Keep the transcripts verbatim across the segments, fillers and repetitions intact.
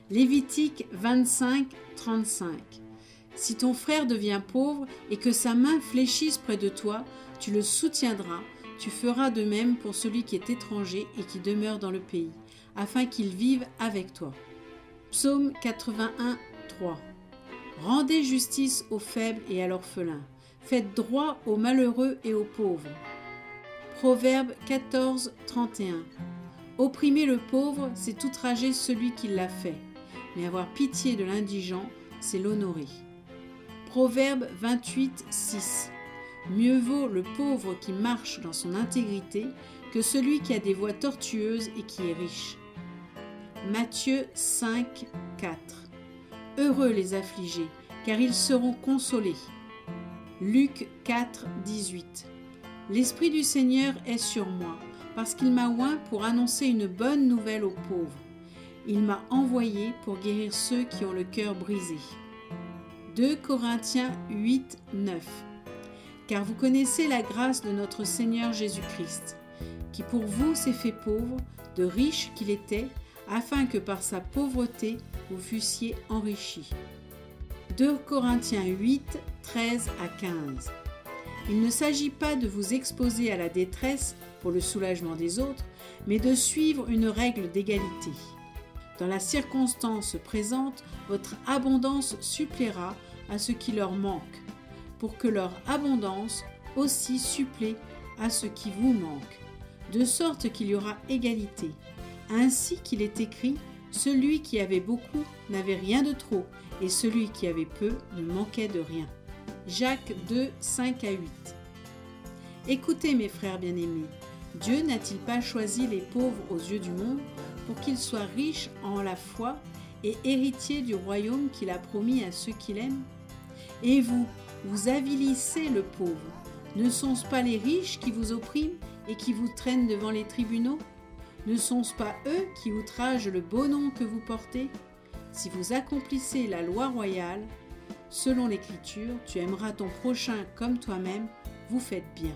Lévitique vingt-cinq, trente-cinq. Si ton frère devient pauvre et que sa main fléchisse près de toi, tu le soutiendras, tu feras de même pour celui qui est étranger et qui demeure dans le pays, afin qu'il vive avec toi. Psaume quatre-vingt-un, trois. Rendez justice aux faibles et à l'orphelin. Faites droit aux malheureux et aux pauvres. Proverbe quatorze, trente et un. Opprimer le pauvre, c'est outrager celui qui l'a fait, mais avoir pitié de l'indigent, c'est l'honorer. Proverbe vingt-huit, six. Mieux vaut le pauvre qui marche dans son intégrité que celui qui a des voies tortueuses et qui est riche. Matthieu cinq, quatre. Heureux les affligés, car ils seront consolés. Luc quatre, dix-huit. L'Esprit du Seigneur est sur moi, parce qu'il m'a oint pour annoncer une bonne nouvelle aux pauvres. Il m'a envoyé pour guérir ceux qui ont le cœur brisé. deux Corinthiens huit, neuf. Car vous connaissez la grâce de notre Seigneur Jésus-Christ, qui pour vous s'est fait pauvre, de riche qu'il était, afin que par sa pauvreté vous fussiez enrichis. deux Corinthiens huit, treize à quinze. Il ne s'agit pas de vous exposer à la détresse pour le soulagement des autres, mais de suivre une règle d'égalité. Dans la circonstance présente, votre abondance suppléera à ce qui leur manque, pour que leur abondance aussi supplée à ce qui vous manque, de sorte qu'il y aura égalité. Ainsi qu'il est écrit, celui qui avait beaucoup n'avait rien de trop, et celui qui avait peu ne manquait de rien. Jacques deux, cinq à huit. Écoutez mes frères bien-aimés, Dieu n'a-t-il pas choisi les pauvres aux yeux du monde pour qu'ils soient riches en la foi et héritiers du royaume qu'il a promis à ceux qui l'aiment? Et vous, vous avilissez le pauvre. Ne sont-ce pas les riches qui vous oppriment et qui vous traînent devant les tribunaux? Ne sont-ce pas eux qui outragent le beau nom que vous portez? Si vous accomplissez la loi royale, selon l'Écriture, tu aimeras ton prochain comme toi-même, vous faites bien.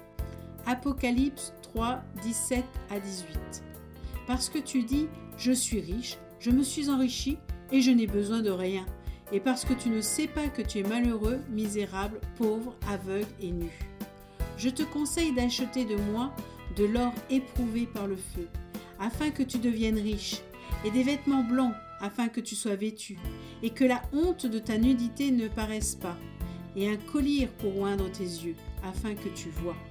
Apocalypse trois, dix-sept à dix-huit. Parce que tu dis, je suis riche, je me suis enrichi et je n'ai besoin de rien. Et parce que tu ne sais pas que tu es malheureux, misérable, pauvre, aveugle et nu. Je te conseille d'acheter de moi de l'or éprouvé par le feu, afin que tu deviennes riche, et des vêtements blancs, afin que tu sois vêtu, et que la honte de ta nudité ne paraisse pas, et un collier pour oindre tes yeux, afin que tu vois.